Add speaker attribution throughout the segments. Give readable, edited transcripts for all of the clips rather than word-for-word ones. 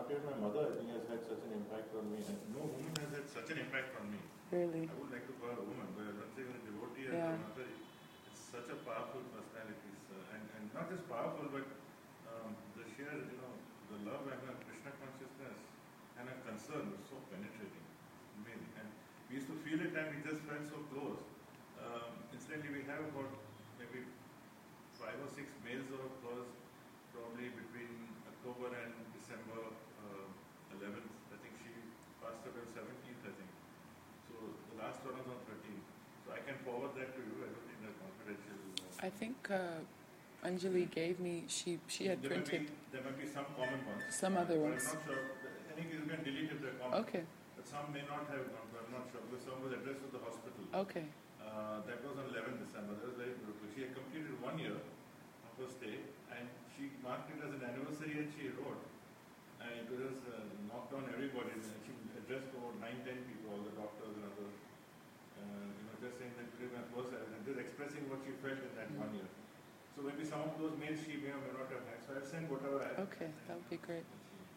Speaker 1: particularly my mother, I think, has had such an impact on me. And no woman has had such an impact on me.
Speaker 2: Really?
Speaker 1: I would like to call her a woman, but I'm not saying a devotee as
Speaker 2: Yeah.
Speaker 1: a mother. It's such a powerful personality. And not just powerful, but the sheer, the love and her Krishna consciousness and her concern was so penetrating. Amazing. And we used to feel it and we just felt so close. Incidentally, we have about maybe 5 or 6 mails of hers probably between October and December 11th. I think she passed away on 17th, I think. So the last one was on 13th. So I can forward that to you. I don't think that's confidential.
Speaker 2: I think Anjali gave me, she had printed.
Speaker 1: There might be some common ones.
Speaker 2: Some other ones.
Speaker 1: I'm not sure. I think you can delete if they're common.
Speaker 2: Okay.
Speaker 1: But some may not have gone, but I'm not sure. Because some was addressed to the hospital.
Speaker 2: Okay.
Speaker 1: That was on 11th December. That was very beautiful. She had completed 1 year of her stay, and she marked it as an anniversary, and she wrote. And it was knocked on everybody. And she addressed about 9-10 people, all the doctors and others. Just saying that today my first, and just expressing what she felt in that 1 year. So maybe some of those mails she may or may not have had. So I'll send whatever I have.
Speaker 2: Okay, that would be great.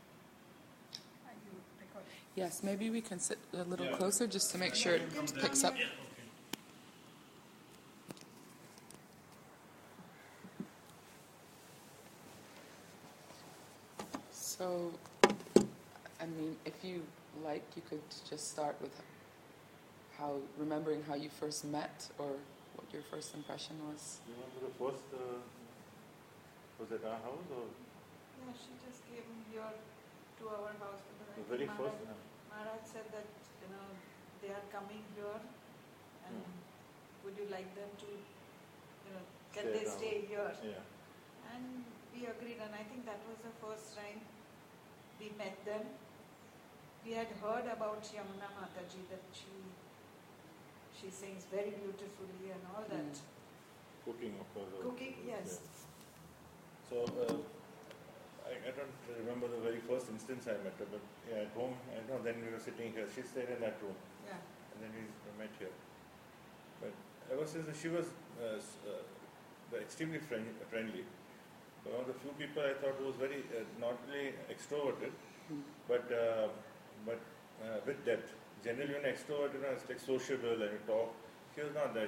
Speaker 2: Yes, maybe we can sit a little closer just to make sure it picks up. So, I mean, if you like, you could just start with remembering how you first met or what your first impression was.
Speaker 1: Do you remember the first, was it our house or?
Speaker 3: Yeah, she just came here to our house.
Speaker 1: The very first?
Speaker 3: Maharaj said that, they are coming here and would you like them to, can they stay here?
Speaker 1: Yeah.
Speaker 3: And we agreed, and I think that was the first time we met them. We had heard about Yamuna Mataji, that she sings very beautifully and all that.
Speaker 1: Cooking, of course.
Speaker 3: Cooking, yes.
Speaker 1: Yeah. So, I don't remember the very first instance I met her, but at home, then we were sitting here. She stayed in that room.
Speaker 3: Yeah.
Speaker 1: And then we met here. But ever since she was extremely friendly. One of the few people I thought was very, not really extroverted, but with depth. Generally, when extrovert, it's like sociable and you talk. She was not that.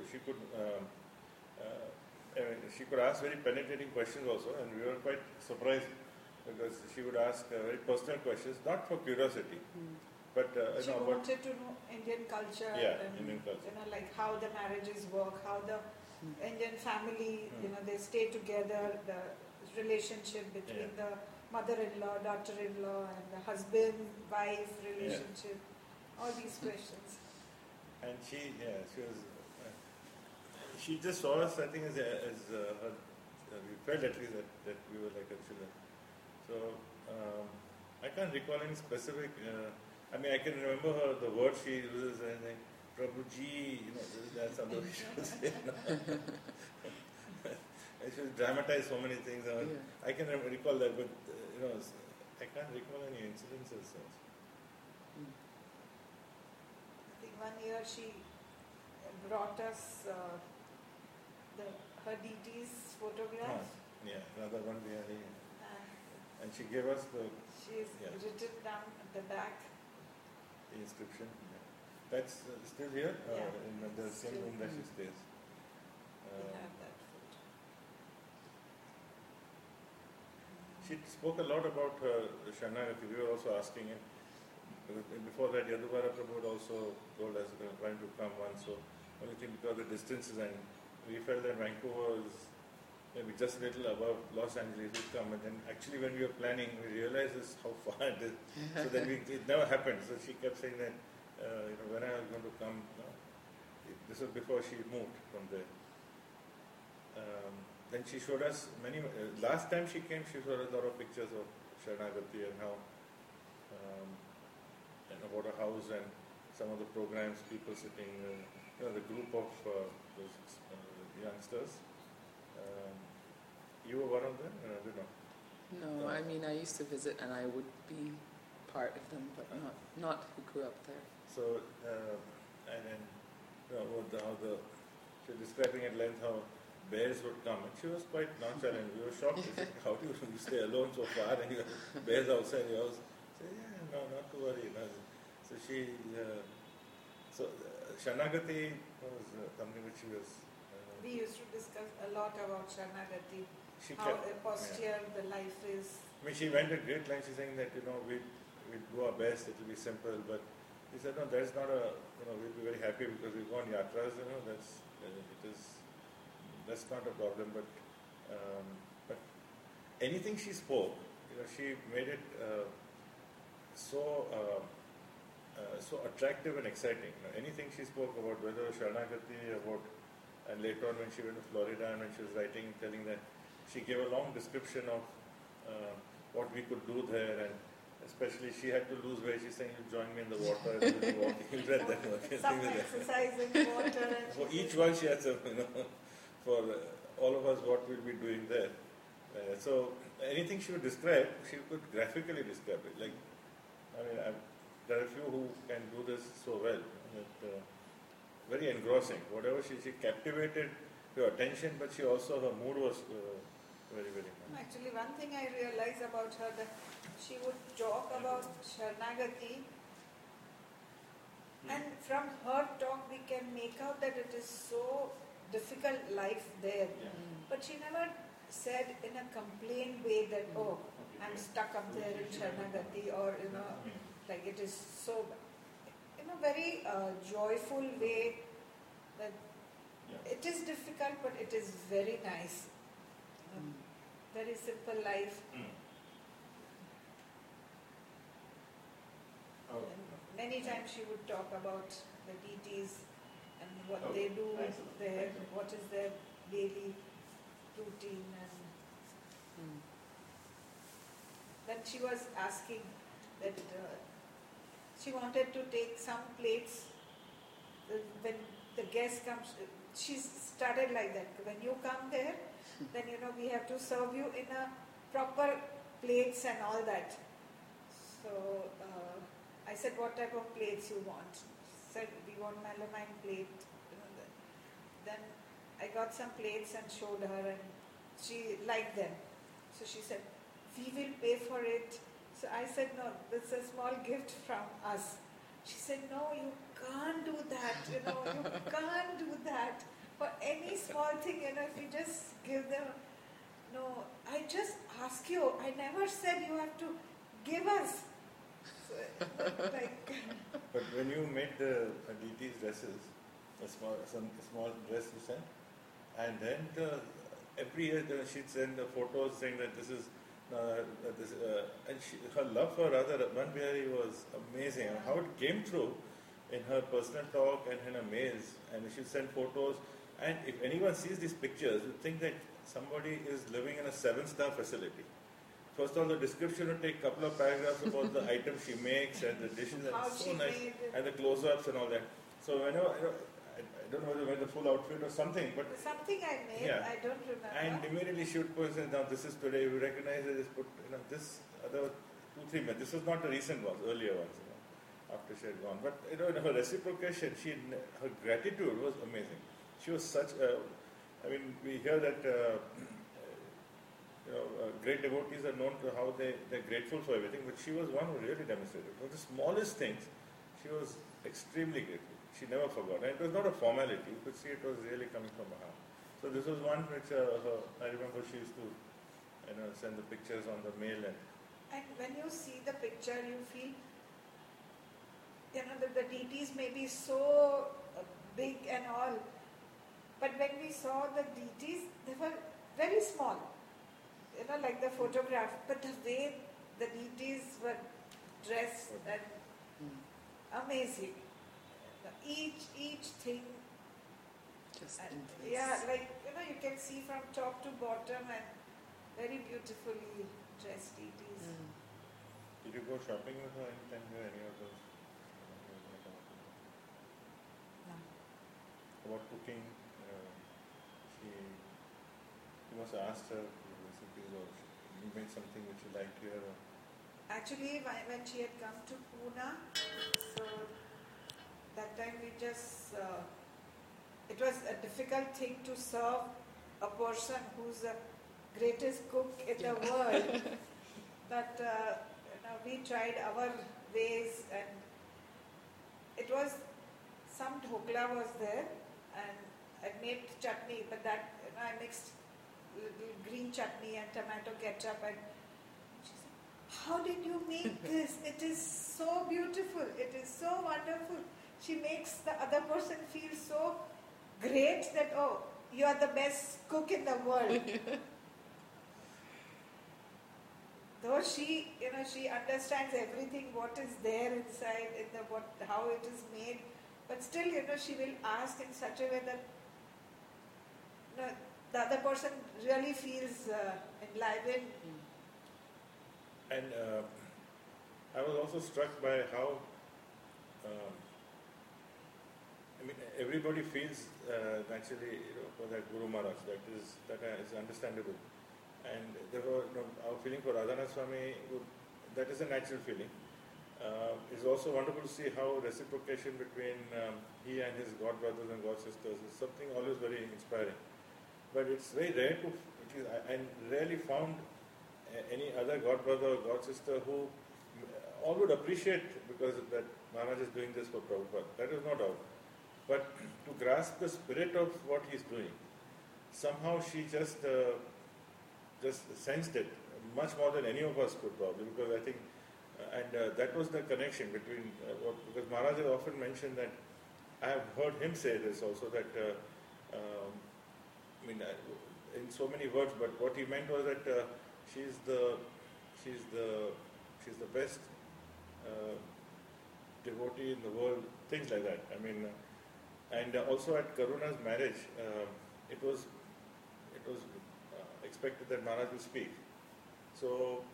Speaker 1: She could ask very penetrating questions also, and we were quite surprised because she would ask very personal questions, not for curiosity, but
Speaker 3: she wanted to know Indian culture.
Speaker 1: Yeah,
Speaker 3: and,
Speaker 1: Indian culture.
Speaker 3: Like how the marriages work, how the Indian family, they stay together, the relationship between the mother-in-law, daughter-in-law, and the husband-wife relationship. All these questions.
Speaker 1: And she was. She just saw us, I think, as her. We felt at least that we were like her children. So I can't recall any specific. I mean, I can remember the word she uses, and like Prabhuji. That's something she would say. She would dramatize so many things. I can recall that, but I can't recall any incidences.
Speaker 3: I think 1 year she brought us her deity's photograph.
Speaker 1: Another one behind. And she gave us
Speaker 3: she's written down at the back
Speaker 1: the inscription. That's still here in the same room that she stays.
Speaker 3: We have that photo.
Speaker 1: She spoke a lot about her Sharanagati. We were also asking him. Before that, Yaduvara Prabhu had also told us they were trying to come once. So, only thing because of the distances, and we felt that Vancouver was maybe just a little above Los Angeles would come. And then actually, when we were planning, we realized how far it is. So then it never happened. So she kept saying that, when I was going to come, this was before she moved from there. Then she showed us last time she came, she showed us a lot of pictures of Sharanagati and how, and about a house and some of the programs, people sitting, the group of those youngsters. You were one of them?
Speaker 2: No, I mean, I used to visit and I would be part of them, but not who grew up there.
Speaker 1: So, and then, how she was describing at length how bears would come, and she was quite nonchalant. We were shocked. We said, how do you stay alone so far, and you have bears outside your house? She said, yeah, no, not to worry. No. So Sharnagati was something which she was...
Speaker 3: We used to discuss a lot about Sharnagati,
Speaker 1: she
Speaker 3: how
Speaker 1: kept,
Speaker 3: austere the life is.
Speaker 1: I mean, she went a great length. She's saying that, we do our best, it will be simple, but he said, no, that's not we'll be very happy because we go on yatras, that's not a problem, but anything she spoke, she made it so attractive and exciting. Anything she spoke about, whether Sharnagati, and later on when she went to Florida and when she was writing, telling that she gave a long description of what we could do there, and especially she had to lose weight. She's saying, you join me in the water, and we'll be walking. You read that one.
Speaker 3: Some exercise in water. And
Speaker 1: for each one she had some, for all of us what we'll be doing there. So anything she would describe, she could graphically describe it. Like, there are a few who can do this so well. Very engrossing. Whatever she captivated your attention, but she also, her mood was very, very nice.
Speaker 3: Actually, one thing I realized about her, that she would talk about Sharnagati, and from her talk we can make out that it is so difficult life there.
Speaker 1: Yeah.
Speaker 3: But she never said in a complaint way that, oh, I'm stuck up there in Sharnagati, or, like it is so, in a very joyful way, that it is difficult, but it is very nice. Very simple life. And many times she would talk about the deities and what they do there, what is their daily routine, and then she was asking that she wanted to take some plates when the guest comes. She started like that. When you come there, then we have to serve you in a proper plates and all that. So I said, what type of plates you want? She said, we want melamine plate. Then I got some plates and showed her, and she liked them. So she said, we will pay for it. So I said, no, this is a small gift from us. She said, no, you can't do that, you can't do that. For any small thing, if you just give them, no, I just ask you, I never said you have to give us. So,
Speaker 1: But when you made the deities dresses, a small dress you sent, and then every year she'd send the photos saying that this is, and her love for Radha Manbihari was amazing. And how it came through in her personal talk and in her mails, and she'd send photos. And if anyone sees these pictures, you think that somebody is living in a 7-star facility. First of all, the description will take a couple of paragraphs about the items she makes and the dishes, and it's so nice, and the close-ups and all that. So whenever, I don't know whether you made the full outfit or something, but
Speaker 3: something I made, I don't remember.
Speaker 1: And immediately she would put, now this is today, we recognize it, just put, this other 2-3 minutes. This was not the recent ones, earlier ones, after she had gone. But her reciprocation, her gratitude was amazing. She was such a, we hear that great devotees are known to how they're grateful for everything, but she was one who really demonstrated. For the smallest things, she was extremely grateful. She never forgot. And it was not a formality. You could see it was really coming from her heart. So this was one which I remember she used to send the pictures on the mail.
Speaker 3: And when you see the picture, you feel, that the deities may be so big and all, but when we saw the deities, they were very small, like the photograph, but the way the deities were dressed and amazing. Each thing, you can see from top to bottom, and very beautifully dressed deities.
Speaker 1: Did you go shopping with her anytime here, any of those?
Speaker 3: No.
Speaker 1: About cooking, you must have asked her recipes, or you made something which you liked here.
Speaker 3: Actually, when she had come to Pune, so that time we just, it was a difficult thing to serve a person who's the greatest cook in the world. But we tried our ways, and it was some dhokla was there, and I made chutney, but that I mixed little green chutney and tomato ketchup, and she said, "How did you make this? It is so beautiful. It is so wonderful." She makes the other person feel so great that, oh, you are the best cook in the world. Though she, she understands everything, what is there inside, how it is made, but still, she will ask in such a way that the other person really feels enlivened.
Speaker 1: And I was also struck by how, everybody feels naturally for that Guru Maharaj. That is understandable. And therefore, our feeling for Radhanath Swami, that is a natural feeling. It's also wonderful to see how reciprocation between he and his god brothers and god sisters is something always very inspiring. But it's very rare I rarely found any other god brother or god sister who all would appreciate because that Maharaj is doing this for Prabhupada. That is no doubt. But to grasp the spirit of what he's doing, somehow she just sensed it much more than any of us could probably, because I think, that was the connection between, because Maharaj has often mentioned that, I have heard him say this also, that, in so many words, but what he meant was that she's the best devotee in the world, things like that. And also at Karuna's marriage, it was expected that Maharaj would speak. So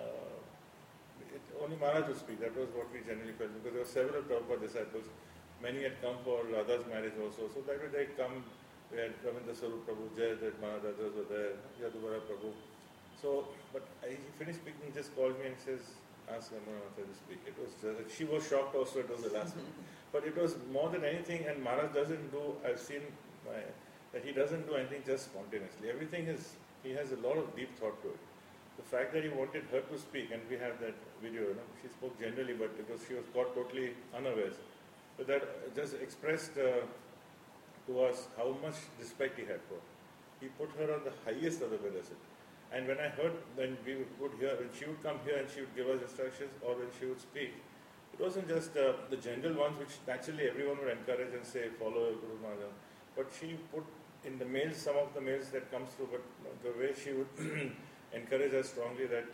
Speaker 1: only Maharaj would speak. That was what we generally felt, because there were several Prabhupada disciples. Many had come for Radha's marriage also. So that way they'd come. We had Ravinder Sarup Prabhu, Jayadett Maharaj, others were there, Yaduvara Prabhu. So, but he finished speaking, he just called me and says, ask Ramana to speak. It was she was shocked also, it was the last one. But it was more than anything, and Maharaj doesn't do, I've seen that he doesn't do anything just spontaneously. Everything he has a lot of deep thought to it. The fact that he wanted her to speak, and we have that video, she spoke generally, but because she was caught totally unawares. But that just expressed to us how much respect he had for her. He put her on the highest of the pedestal. And when I heard, when she would come here and she would give us instructions, or when she would speak, it wasn't just the general ones which naturally everyone would encourage and say, follow Guru Maharaj. But she put in the mails, some of the mails that comes through, but the way she would encourage us strongly that,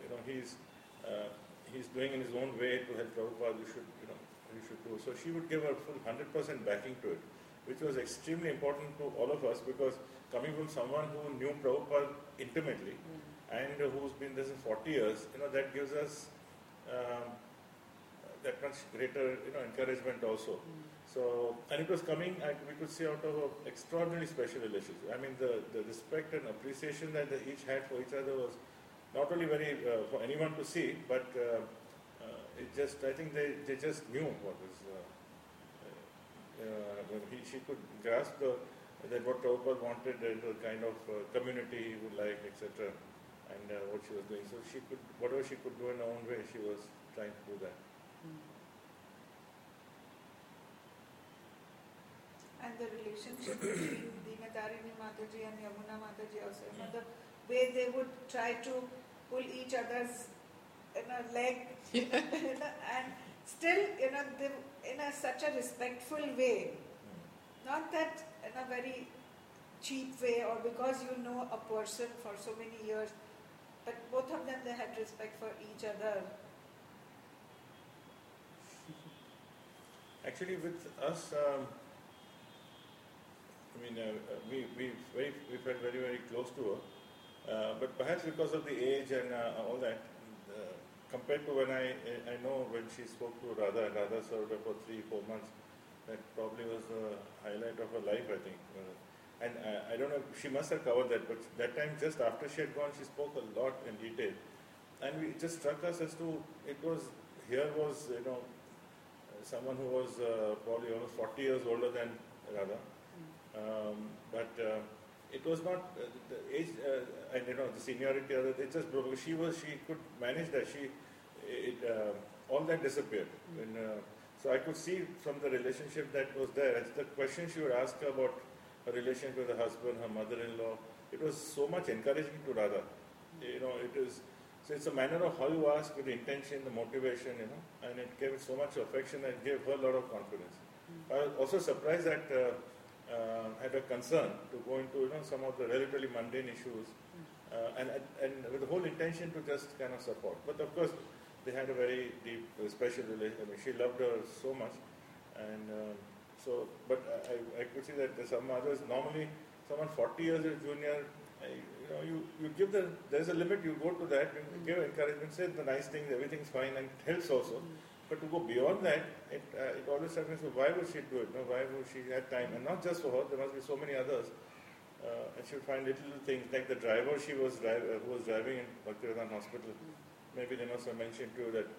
Speaker 1: he's doing in his own way to help Prabhupada, you should do. So she would give her full 100% backing to it, which was extremely important to all of us, because coming from someone who knew Prabhupada intimately and who's been there for 40 years, that gives us that much greater, encouragement also. So, and it was coming, we could see out of an extraordinarily special relationship. The respect and appreciation that they each had for each other was not only very for anyone to see, but I think they just knew what was. She could grasp that what Prabhupada wanted, and the kind of community he would like, etc., and what she was doing. So she could, whatever she could do in her own way, she was trying to do that.
Speaker 3: And the relationship between Dinatarini Mataji and Yamuna Mataji also, the way they would try to pull each other's leg, and still, they, in such a respectful way, not that in a very cheap way or because you know a person for so many years, but both of them, they had respect for each other.
Speaker 1: Actually, with us, we felt very, very close to her, but perhaps because of the age and all that, compared to when I know when she spoke to Radha, and Radha served her for 3-4 months, that probably was the highlight of her life, I think. And I don't know, she must have covered that, but that time, just after she had gone, she spoke a lot in detail. And it just struck us as to, here was, someone who was probably almost 40 years older than Radha. But it was not the age and the seniority. Or it just broke. She could manage that. All that disappeared. When, so I could see from the relationship that was there. It's the question she would ask her about her relationship with her husband, her mother-in-law. It was so much encouraging to Radha. It is. So it's a manner of how you ask with the intention, the motivation, and it gave so much affection and gave her a lot of confidence. I was also surprised that had a concern to go into some of the relatively mundane issues, and with the whole intention to just kind of support. But of course, they had a very deep, special relationship. I mean, she loved her so much, and But I could see that some others normally someone 40 years your junior. You give there's a limit, you go to that, you give encouragement, say the nice things, everything's fine, and it helps also. But to go beyond that, it always happens, so why would she do it? Why would she have time? And not just for her, there must be so many others. And she would find little things, like the driver who was driving in Bhaktivedanta Hospital. Maybe they must have mentioned too that,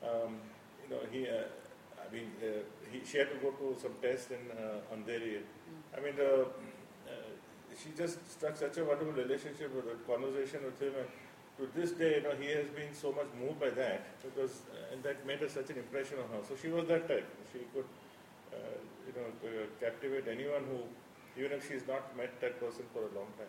Speaker 1: she had to go to some test in Andheri. I mean, she just struck such a wonderful relationship with a conversation with him, and to this day, he has been so much moved by that because, and that made such an impression on her. So she was that type. She could, captivate anyone who, even if she's not met that person for a long time.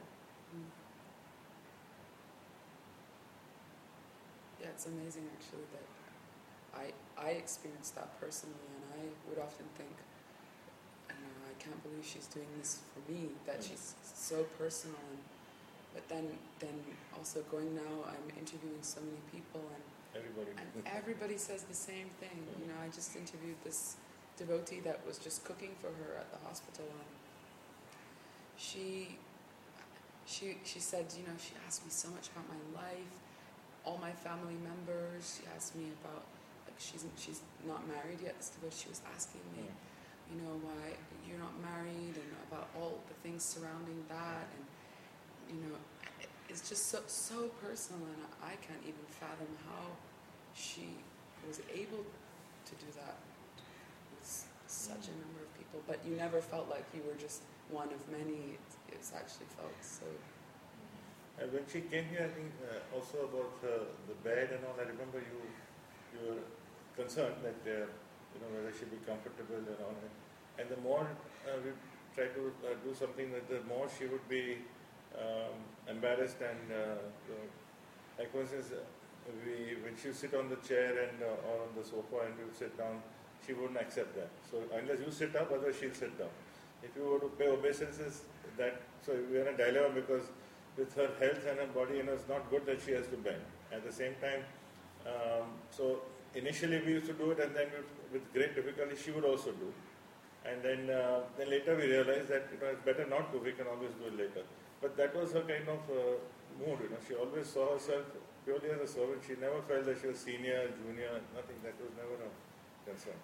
Speaker 2: Yeah, it's amazing actually that I experienced that personally, and I would often think, I can't believe she's doing this for me, that she's so personal. But then also going now, I'm interviewing so many people, and everybody says the same thing. I just interviewed this devotee that was just cooking for her at the hospital, and she said, she asked me so much about my life, all my family members. She asked me about, she's not married yet, this devotee. She was asking me, why you're not married, and about all the things surrounding that, and it's just so personal, and I can't even fathom how she was able to do that with such a number of people. But you never felt like you were just one of many. It's actually felt so.
Speaker 1: And when she came here, I think also about the bed and all, I remember you were concerned that whether she'd be comfortable and all. And the more we try to do something, that the more she would be embarrassed, and like for instance, when she would sit on the chair or on the sofa and we would sit down, she wouldn't accept that. So unless you sit up, otherwise she'll sit down. If you were to pay obeisances, so we are in a dilemma because with her health and her body, it's not good that she has to bend. At the same time, so initially we used to do it, and then with great difficulty she would also do. And then later we realized that it's better not to. We can always do it later. But that was her kind of mood. She always saw herself purely as a servant. She never felt that she was senior, junior, nothing. That was never a concern.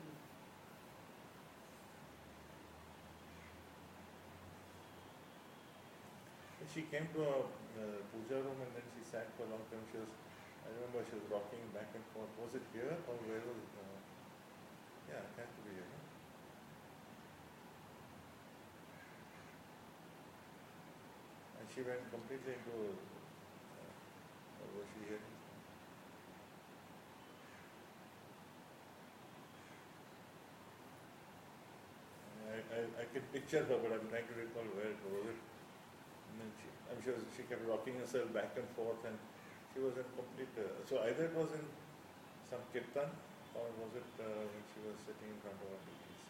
Speaker 1: She came to a puja room, and then she sat for a long time. I remember she was rocking back and forth. Was it here or where was it? Yeah, it had to be here. No? And she went completely into was she here? I can picture her, but I'm trying to recall where it was. I'm sure she kept rocking herself back and forth, and she was in complete. So either it was in some kirtan, or was it when she was sitting in front of her devotees?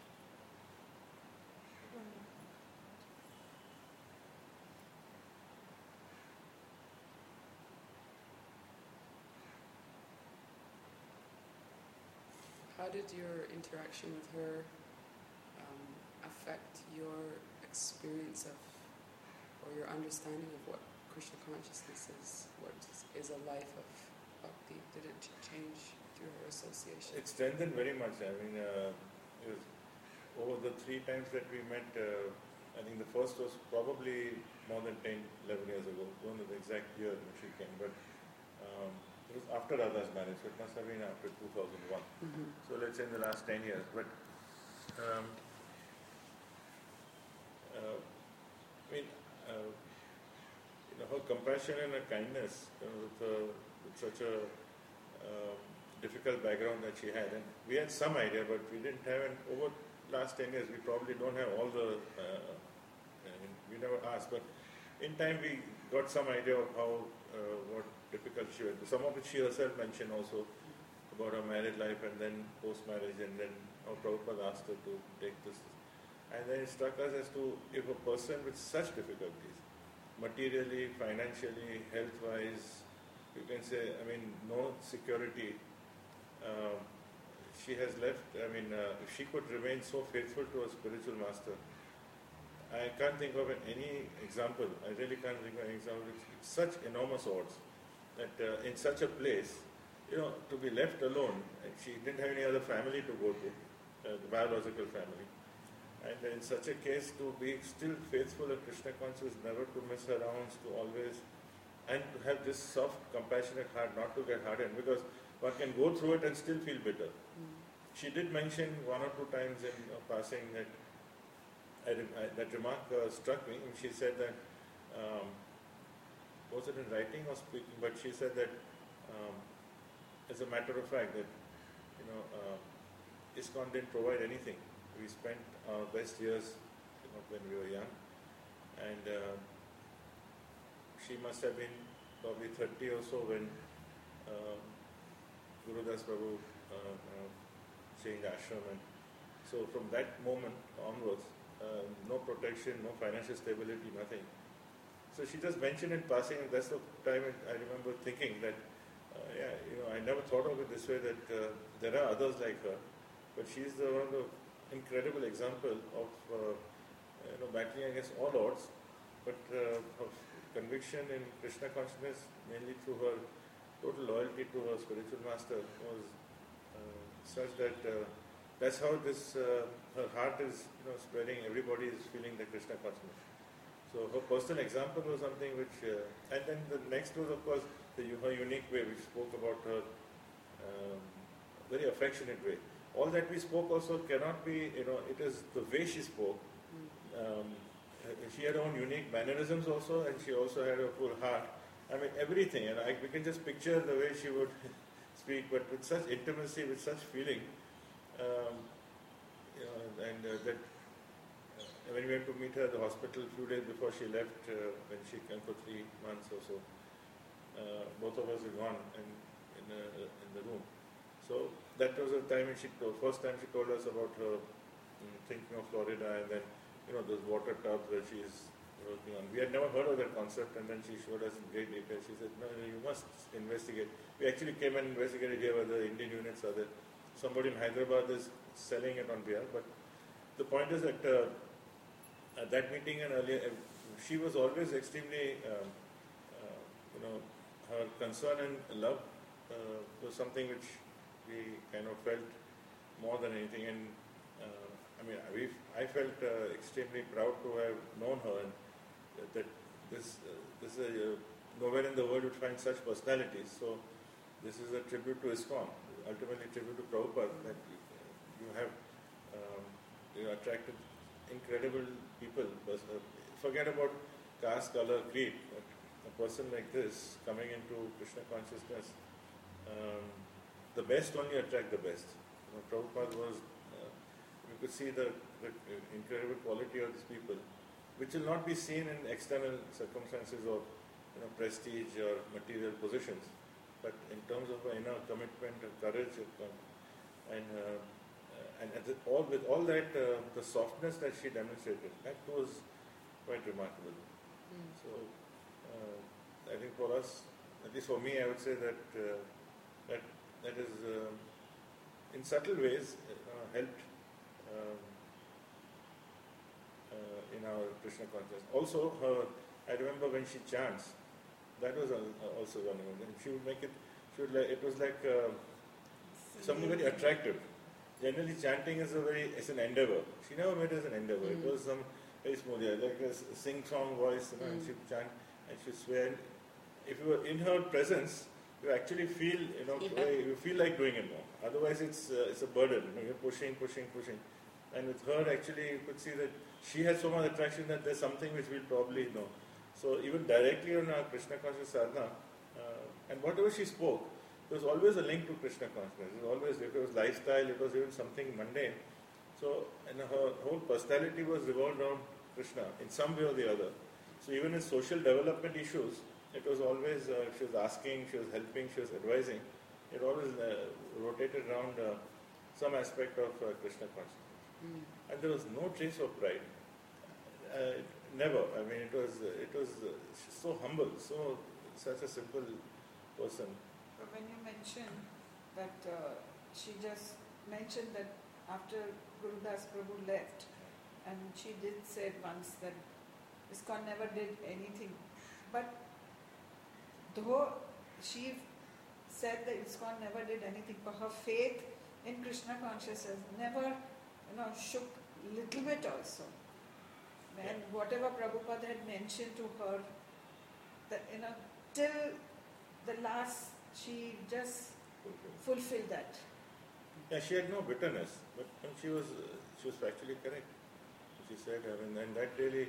Speaker 2: How did your interaction with her affect your experience of, or your understanding of what Krishna consciousness is? What is a life of bhakti? Did it change through her association?
Speaker 1: It strengthened very much. I mean, over the 3 times that we met, I think the first was probably more than 10, 11 years ago. Don't know the exact year when she came, but it was after Radha's marriage, so it must have been after 2001. So let's say in the last 10 years. But her compassion and her kindness, with such a difficult background that she had. And we had some idea, but we didn't have, and over last 10 years, we probably don't have all the, we never asked, but in time we got some idea of how, what difficult she had. Some of it she herself mentioned also about her married life and then post-marriage, and then how Prabhupada asked her to take this. And then it struck us as to, if a person with such difficulties, materially, financially, health-wise, you can say, I mean, no security, she has left, if she could remain so faithful to her spiritual master, I can't think of any example, I really can't think of any example. It's such enormous odds that in such a place, to be left alone, and she didn't have any other family to go to, the biological family. And in such a case, to be still faithful and Krishna conscious, never to miss her rounds, to always, and to have this soft, compassionate heart, not to get hardened, because one can go through it and still feel bitter. She did mention one or two times in passing that that remark struck me. And she said that, was it in writing or speaking? But she said that, as a matter of fact, that ISKCON didn't provide anything. We spent our best years when we were young, and she must have been probably 30 or so when Gurudas Prabhu changed ashram, and so from that moment onwards, no protection, no financial stability, nothing. So she just mentioned in passing, and that's the time I remember thinking that, I never thought of it this way, that there are others like her, but she's one of the incredible example of battling against all odds, but of conviction in Krishna consciousness, mainly through her total loyalty to her spiritual master, was such that that's how this her heart is spreading. Everybody is feeling the Krishna consciousness. So her personal example was something which, and then the next was of course her unique way. We spoke about her very affectionate way. All that we spoke also cannot be, it is the way she spoke. She had her own unique mannerisms also, and she also had a full heart. I mean, everything. And we can just picture the way she would speak, but with such intimacy, with such feeling. That when we went to meet her at the hospital a few days before she left, when she came for 3 months or so, both of us were gone in the room. So that was the time when first time she told us about her thinking of Florida, and then those water tubs where she is working on. We had never heard of that concept, and then she showed us in great detail. She said, no, you must investigate. We actually came and investigated here whether Indian units are there. Somebody in Hyderabad is selling it on behalf, but the point is that at that meeting and earlier, she was always extremely, her concern and love was something which we kind of felt more than anything. And I felt extremely proud to have known her, and that this is nowhere in the world would find such personalities. So this is a tribute to ISKCON, ultimately tribute to Prabhupada, that you have attracted incredible people. Forget about caste, color, creed. But a person like this coming into Krishna consciousness, the best only attract the best. Prabhupada was, you could see the incredible quality of these people, which will not be seen in external circumstances or prestige or material positions, but in terms of inner commitment and courage, and with all that, the softness that she demonstrated, that was quite remarkable. So I think for us, at least for me, I would say that that is in subtle ways helped in our Krishna consciousness. Also, I remember when she chants, that was also one of them. She would make it. It was like something very attractive. Generally, chanting is it's an endeavor. She never made it as an endeavor. It was some very smooth, like a sing-song voice, and she would chant and she would swear. If you were in her presence, you actually feel, you feel like doing it more. Otherwise, it's a burden. You're pushing. And with her, actually, you could see that she has so much attraction that there's something which we'll probably know. So even directly on Krishna conscious sadhana, and whatever she spoke, there was always a link to Krishna consciousness. It was always, if it was lifestyle, it was even something mundane. So, and her whole personality was revolved around Krishna in some way or the other. So even in social development issues, it was always, she was asking, she was helping, she was advising. It always rotated around some aspect of Krishna consciousness. And there was no trace of pride. Never. I mean, it was she's so humble, such a simple person.
Speaker 3: But when you mentioned that she just mentioned that after Gurudas Prabhu left, and she did say once that ISKCON never did anything. But though she said that ISKCON never did anything, but her faith in Krishna consciousness never, shook little bit also. And whatever Prabhupada had mentioned to her, that till the last, she just fulfilled that.
Speaker 1: Yeah, she had no bitterness, but she was factually correct. She said, and that really,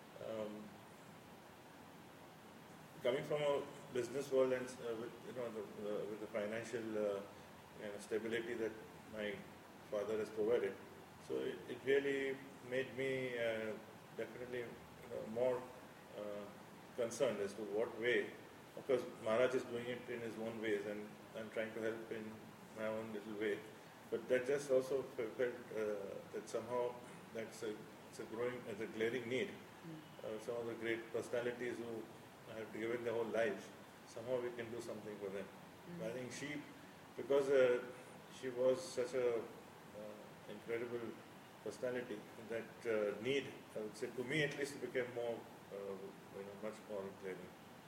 Speaker 1: coming from a business world and with the financial stability that my father has provided, so it really made me definitely more concerned as to what way. Of course, Maharaj is doing it in his own ways, and I'm trying to help in my own little way. But that just also felt that somehow it's a glaring need. Some of the great personalities who have given their whole lives, somehow we can do something for them. I think because she was such a incredible personality, that need, I would say, to me at least, became more, much more glaring.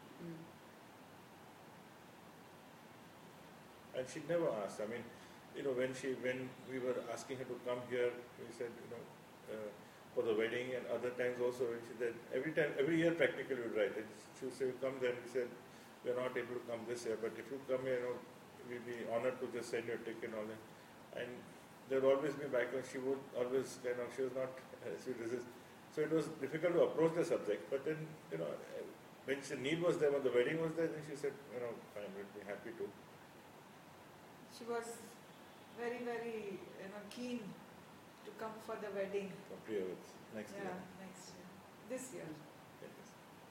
Speaker 1: And she never asked. I mean, when we were asking her to come here, we said, for the wedding, and other times also when she said, every year practically we would write. And she would say, come then. We said, we are not able to come this year, but if you come here, we'd be honored to just send you a ticket and all that. And there would always be background. She would always she was not, she would resist. So it was difficult to approach the subject. But then, when the need was there, when the wedding was there, then she said, fine, we'd be happy to.
Speaker 3: She was very, very, keen to come for the wedding.
Speaker 1: For Priyavats, next year.
Speaker 3: Next year. This year.
Speaker 1: Yes.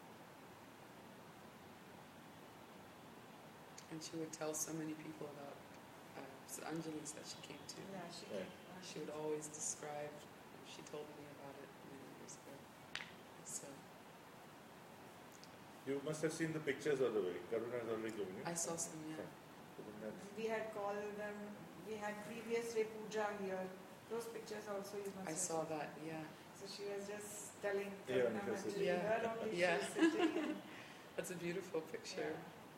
Speaker 2: And she would tell so many people about Anjali's that she came to.
Speaker 3: Yeah, she came.
Speaker 2: She would always describe, she told me about it many years ago. So
Speaker 1: you must have seen the pictures of the wedding. Karuna has already given you.
Speaker 2: I saw some, yeah.
Speaker 3: We had called them, we had previous day puja here. Those pictures also you must
Speaker 2: I
Speaker 3: have
Speaker 2: saw
Speaker 3: seen.
Speaker 2: that, yeah.
Speaker 3: So she was just telling
Speaker 1: Yeah,
Speaker 3: Karuna
Speaker 1: because
Speaker 3: Manjari,
Speaker 2: Yeah.
Speaker 3: her only
Speaker 2: Yeah.
Speaker 3: she was sitting in.
Speaker 2: That's a beautiful picture.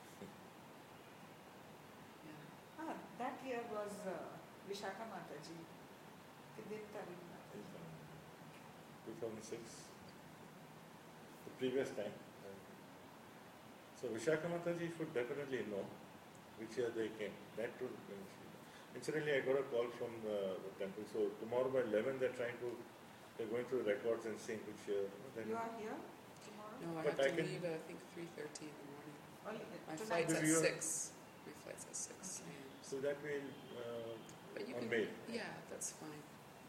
Speaker 3: Yeah. That year was Vishakha Mataji. Kidin Tarik Mataji.
Speaker 1: 2006, the previous time. So Vishakha Mataji should definitely know which year they came. That too. Incidentally, I got a call from the temple. So tomorrow by 11, they're going through the records and seeing which year.
Speaker 3: You are here tomorrow?
Speaker 2: No, I
Speaker 1: But
Speaker 2: have
Speaker 1: I
Speaker 2: to
Speaker 1: can-
Speaker 2: leave at, I think, 3:30 in the morning. My
Speaker 3: Tonight.
Speaker 2: flight's at
Speaker 1: Maybe you-
Speaker 2: 6. My flight's at 6
Speaker 3: Okay.
Speaker 2: a.m.
Speaker 1: So that will
Speaker 2: But you
Speaker 1: on
Speaker 2: can,
Speaker 1: mail.
Speaker 2: yeah, that's fine.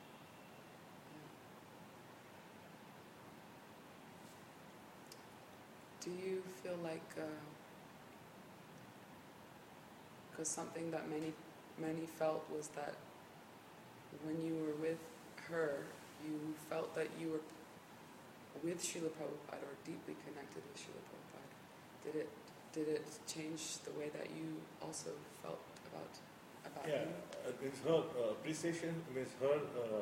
Speaker 2: Do you feel like, because something that many felt was that when you were with her, you felt that you were with Srila Prabhupada or deeply connected with Srila Prabhupada. Did it change the way that you also felt about
Speaker 1: Yeah,
Speaker 2: him?
Speaker 1: it's her appreciation, means her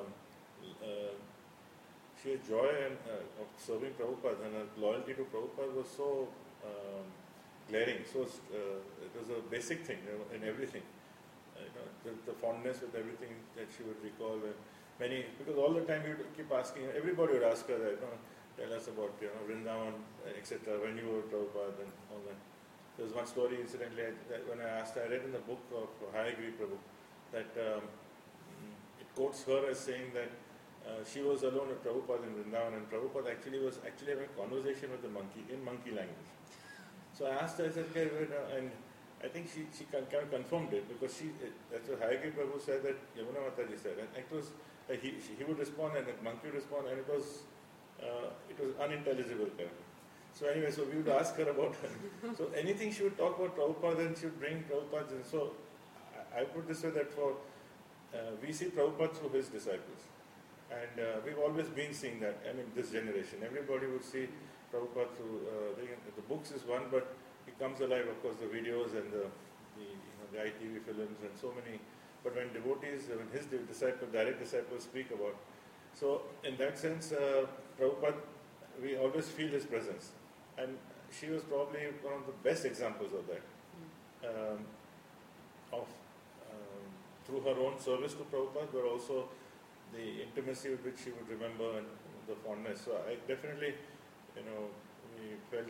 Speaker 1: sheer joy and of serving Prabhupada, and her loyalty to Prabhupada was so glaring. So it was a basic thing, in everything. The fondness with everything that she would recall, and because all the time we would keep asking, everybody would ask her that, tell us about Vrindavan, etc. When you were Prabhupada and all that. There was one story, incidentally, that when I read in the book of Hayagiri Prabhu, that it quotes her as saying that she was alone with Prabhupada in Vrindavan, and Prabhupada actually having a conversation with the monkey in monkey language. So I asked her, I said, okay, and I think she kind of confirmed it, because that's what Hayagiri Prabhu said, that Yamuna Mataji said, and it was he would respond and the monkey would respond, and it was unintelligible kind of. So anyway, so we would ask her about her. So anything she would talk about Prabhupada, and she would bring Prabhupada in. So I put this way that we see Prabhupada through his disciples. And we've always been seeing that. I mean, this generation, everybody would see Prabhupada through the books is one, but he comes alive, of course, the videos and the ITV films and so many. But when devotees, when his disciples, direct disciples speak about, so in that sense, Prabhupada, we always feel his presence. And she was probably one of the best examples of that. Through her own service to Prabhupada, but also the intimacy with which she would remember and the fondness. So I definitely, we felt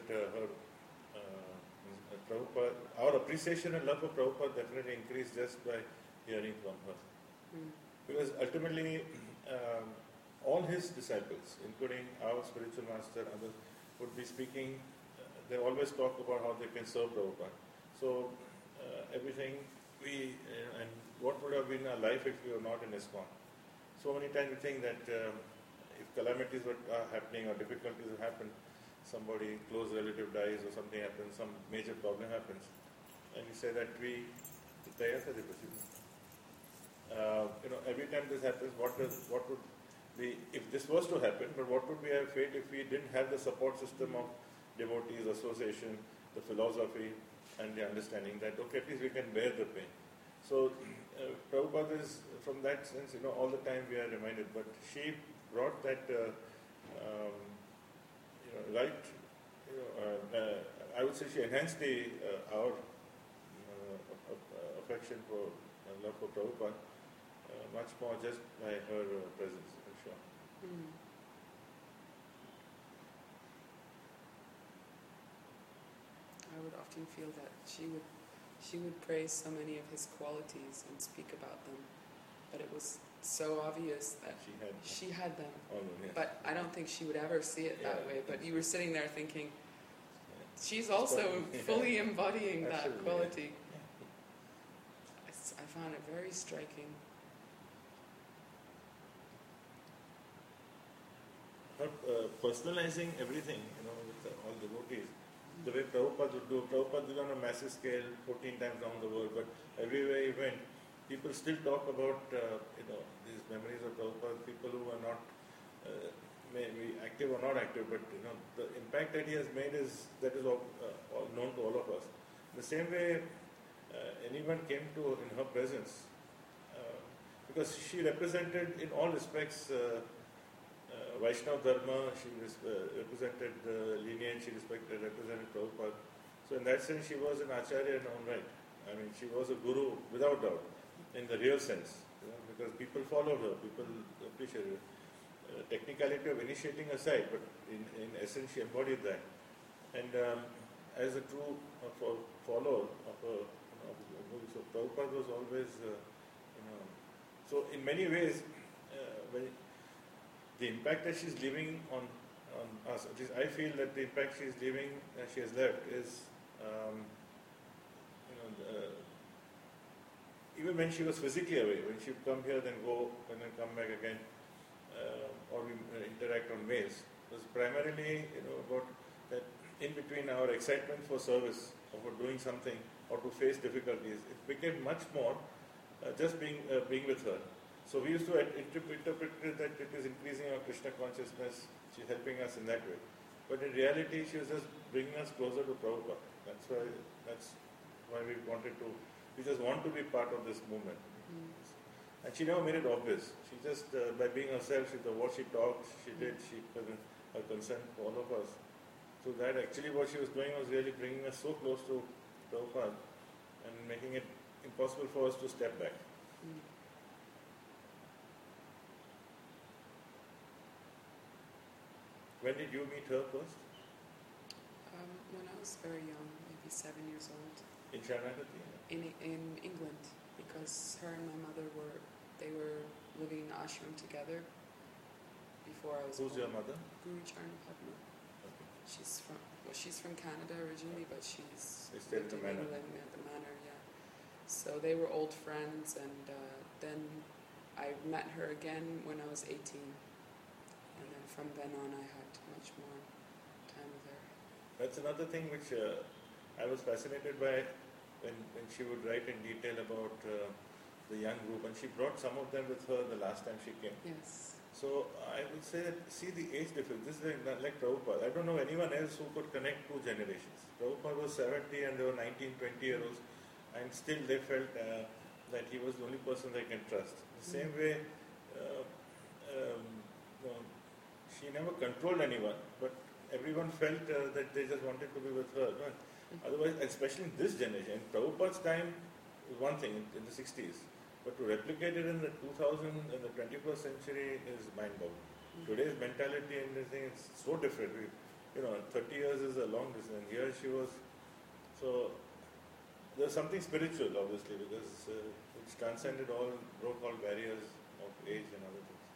Speaker 1: Prabhupada, our appreciation and love for Prabhupada definitely increased just by hearing from her. Because ultimately, all his disciples, including our spiritual master and others, would be speaking, they always talk about how they can serve Prabhupada. So everything and what would have been our life if we were not in ISKCON? So many times we think that if calamities are happening or difficulties have happened, somebody, close relative dies or something happens, some major problem happens, and we say that every time this happens, what would be, if this was to happen, but what would be our fate if we didn't have the support system of devotees, association, the philosophy, and the understanding that, okay, at least we can bear the pain. So Prabhupada is, from that sense, all the time we are reminded, but she brought that I would say she enhanced our affection for love for Prabhupada much more just by her presence, I'm sure.
Speaker 2: I would often feel that she would praise so many of his qualities and speak about them, but it was so obvious that she had them.
Speaker 1: Yes.
Speaker 2: But I don't think she would ever see it that way. But you were sitting there thinking, she's also fully embodying that quality. I found it very striking.
Speaker 1: Her personalizing everything, with all devotees. The way Prabhupada would do. Prabhupada did on a massive scale, 14 times around the world, but everywhere he went, people still talk about, these memories of Prabhupada, people who are not maybe active or not active, but, the impact that he has made is all known to all of us. The same way anyone came to in her presence, because she represented in all respects Vaishnava Dharma, she represented the lineage, she represented Prabhupada. So in that sense, she was an Acharya in her own right. I mean, she was a guru without doubt, in the real sense, because people followed her, people appreciated her. Technicality of initiating aside, but in essence, she embodied that. And as a true follower of her, so Prabhupada was always, so in many ways, the impact that she's leaving on us, at least I feel that the impact she has left is, even when she was physically away, when she would come here, then go, and then come back again, or we interact on mails, it was primarily, about that in between our excitement for service, or for doing something, or to face difficulties, it became much more just being with her. So we used to interpret it that it is increasing our Krishna consciousness, she's helping us in that way. But in reality, she was just bringing us closer to Prabhupada. That's why we just want to be part of this movement. And she never made it obvious. She just, by being herself, what she talked, she did, her concern for all of us. So that actually what she was doing was really bringing us so close to Prabhupada and making it impossible for us to step back. When did you meet her first?
Speaker 2: When I was very young, maybe 7 years old.
Speaker 1: In Sharanagati?
Speaker 2: In England, because her and my mother were living in ashram together, before I was
Speaker 1: Who's
Speaker 2: born.
Speaker 1: your mother?
Speaker 2: Guru Charna Padma.
Speaker 1: Okay.
Speaker 2: She's from Canada originally, but she's
Speaker 1: They stayed at
Speaker 2: lived
Speaker 1: the
Speaker 2: in
Speaker 1: manor.
Speaker 2: England at the manor, yeah. So they were old friends, and then I met her again when I was 18. And then from then on, I had much more time with her.
Speaker 1: That's another thing which I was fascinated by when she would write in detail about the young group, and she brought some of them with her the last time she came.
Speaker 2: Yes.
Speaker 1: So I would say that, see the age difference. This is like Prabhupada. I don't know anyone else who could connect two generations. Prabhupada was 70 and there were 19, 20-year-olds, and still they felt that he was the only person they can trust. The same way, no, she never controlled anyone, but everyone felt that they just wanted to be with her. No? Otherwise, especially in this generation, in Prabhupada's time, was one thing in the 60s. But to replicate it in the 2000 and the 21st century is mind-boggling. Today's mentality and everything is so different. 30 years is a long distance. Here she was, so there's something spiritual, obviously, because which transcended broke all barriers of age and other things.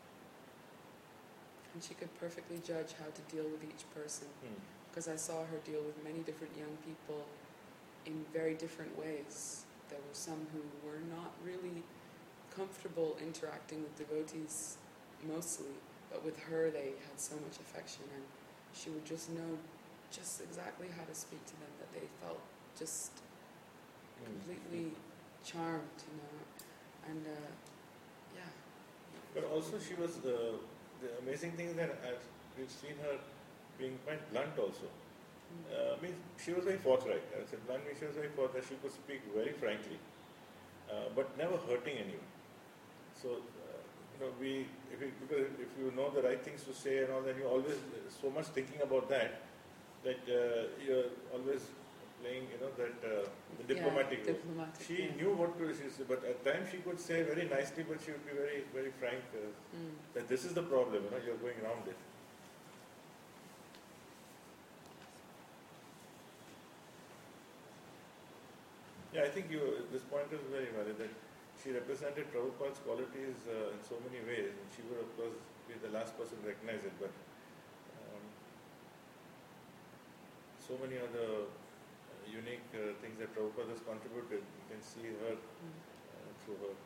Speaker 2: And she could perfectly judge how to deal with each person, because I saw her deal with many different young people in very different ways. There were some who were not really comfortable interacting with devotees mostly, but with her they had so much affection, and she would just know just exactly how to speak to them, that they felt just completely charmed, and yeah.
Speaker 1: But also she was, the amazing thing is that we've seen her being quite blunt also. She was very forthright. I said bluntly, she was very forthright. She could speak very frankly, but never hurting anyone. So, because if you know the right things to say and all that, you're always so much thinking about that you're always playing, the diplomatic role. She knew what to say, but at times she could say very nicely, but she would be very, very frank that this is the problem. You're going around it. Yeah, I think this point is very valid, that she represented Prabhupada's qualities in so many ways, and she would, of course, be the last person to recognize it, but so many other unique things that Prabhupada has contributed, you can see her through her.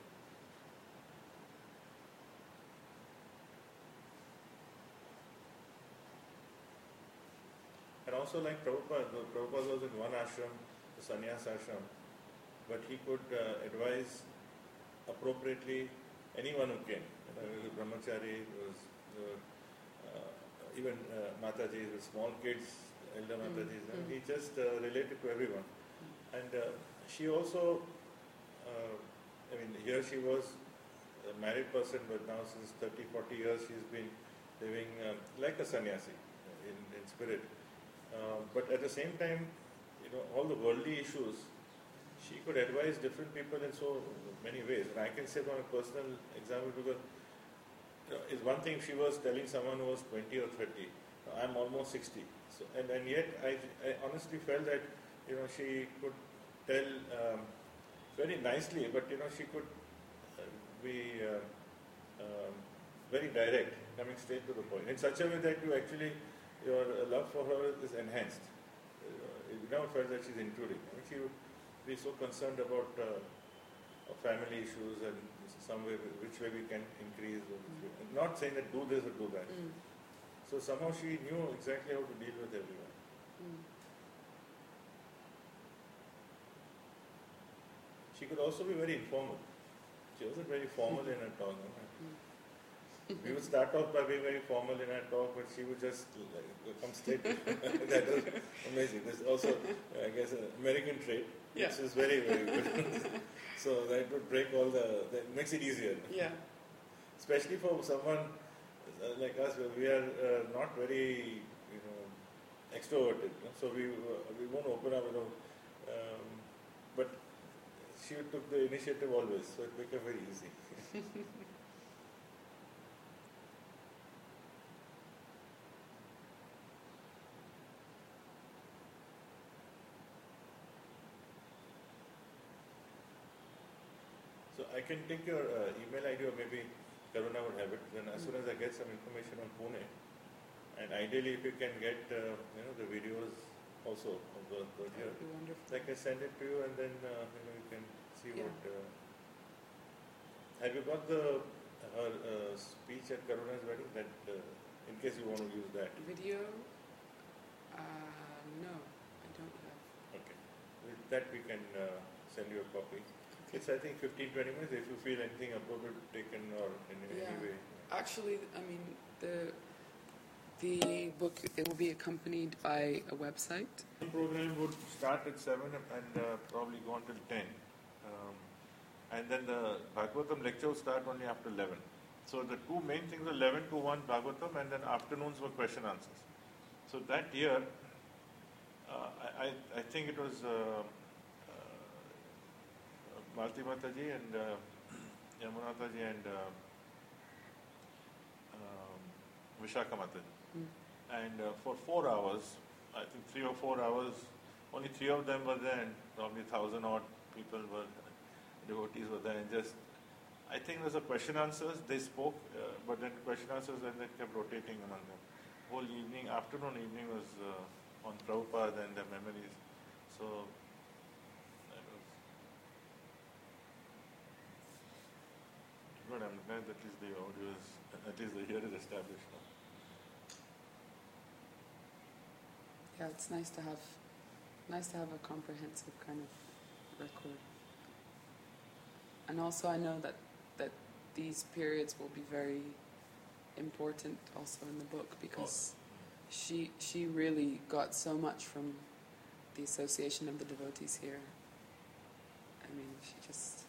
Speaker 1: And also like Prabhupada was in one ashram, the sannyas ashram, but he could advise appropriately anyone who came. The brahmachari, even Mataji, the small kids, elder Matajis, he just related to everyone. And she also, here she was a married person, but now since 30, 40 years she's been living like a sannyasi in spirit. But at the same time, all the worldly issues, she could advise different people in so many ways. And I can say from a personal example, because it's one thing if she was telling someone who was 20 or 30, I'm almost 60. So, and yet I honestly felt that she could tell very nicely, but she could be very direct, coming straight to the point, in such a way that your love for her is enhanced. You never felt that she's intruding. She would be so concerned about family issues and some way, which way we can increase. Not saying that do this or do that. So somehow she knew exactly how to deal with everyone. She could also be very informal. She wasn't very formal in her talk. We would start off by being very formal in her talk, but she would just come straight. That was amazing. There's also, I guess, an American trait, which is very, very good. So that would break that makes it easier.
Speaker 2: Yeah.
Speaker 1: Especially for someone like us, where we are not very, extroverted. So we won't open up, but she took the initiative always, so it became very easy. So I can take your email ID or maybe Karuna would have it. Then as soon as I get some information on Pune, and ideally if you can get the videos also of the
Speaker 2: That
Speaker 1: here,
Speaker 2: would be wonderful.
Speaker 1: I can send it to you, and then you can see
Speaker 2: Yeah.
Speaker 1: what. Have you got the her speech at Karuna's wedding? That in case you want to use that.
Speaker 2: Video? No, I don't have.
Speaker 1: Okay. With that we can send you a copy. It's I think 15-20 minutes. If you feel anything appropriate taken or in
Speaker 2: Yeah.
Speaker 1: any way.
Speaker 2: Actually, I mean, the book, it will be accompanied by a website.
Speaker 1: The program would start at 7 and probably go until 10. And then the Bhagavatam lecture will start only after 11. So the two main things were 11 to 1 Bhagavatam, and then afternoons were question answers. So that year, I think it was Malti Mataji and Yamuna Mataji and Vishaka Mataji. And for 4 hours, I think 3 or 4 hours, only 3 of them were there, and probably 1,000 odd people were, devotees were there, and just, I think there was a question answers, they spoke, but then question answers, and they kept rotating among them. Whole evening, afternoon, evening was on Prabhupada and their memories. So, that was good. I'm glad that at least the audio is, at least the here is established now.
Speaker 2: Yeah, it's nice to have a comprehensive kind of record. And also I know that these periods will be very important also in the book, because she really got so much from the association of the devotees here. I mean, she just...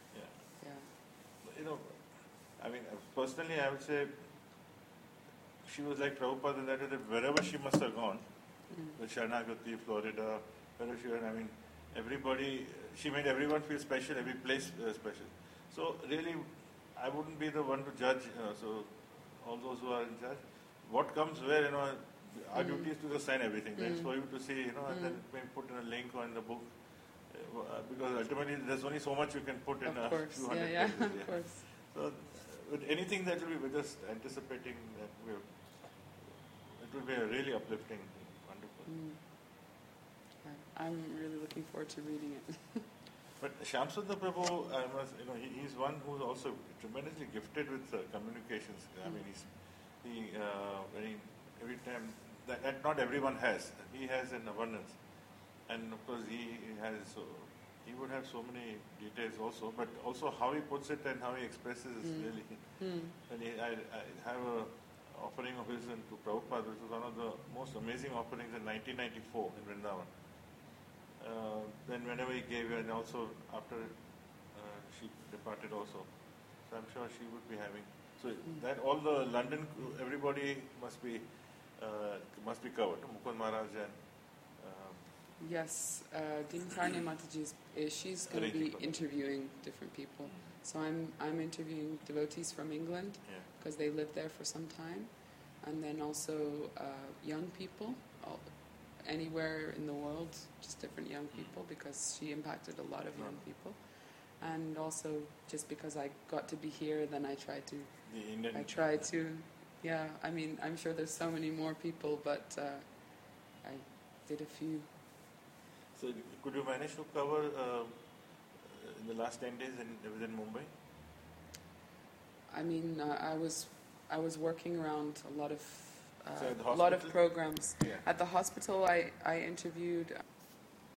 Speaker 2: Yeah.
Speaker 1: I mean, personally I would say she was like Prabhupada in that wherever she must have gone, with Sharanagati, Florida, wherever she went, I mean, everybody, she made everyone feel special, every place special. So really, I wouldn't be the one to judge, so all those who are in charge, what comes where, our duty is to just sign everything. Then it's for you to see, and then maybe put in a link or in the book, because ultimately there's only so much you can put in a few hundred pages.
Speaker 2: Yeah, of course.
Speaker 1: So with anything that will be, we're just anticipating that it will be a really uplifting, wonderful.
Speaker 2: I'm really looking forward to reading it.
Speaker 1: But Shyamsundar Prabhu, he's one who's also tremendously gifted with communications. I mean, every time that not everyone has. He has an abundance, and of course he would have so many details also. But also how he puts it and how he expresses is really. And I have a offering of his to Prabhupada, which was one of the most amazing offerings in 1994 in Vrindavan. Then whenever he gave, and also after she departed also. So I'm sure she would be having. So that all the London, everybody must be covered. Mukund Maharaj and...
Speaker 2: Yes, Dinkarni Mataji, she's going to be interviewing different people. So I'm interviewing devotees from England, because they lived there for some time, and then also young people, anywhere in the world, just different young people, because she impacted a lot of young people. And also just because I got to be here, then I tried to, I mean, I'm sure there's so many more people, but I did a few.
Speaker 1: So could you manage to cover in the last 10 days within Mumbai?
Speaker 2: I mean, I was working around a lot of programs.
Speaker 1: Yeah.
Speaker 2: At the hospital, I interviewed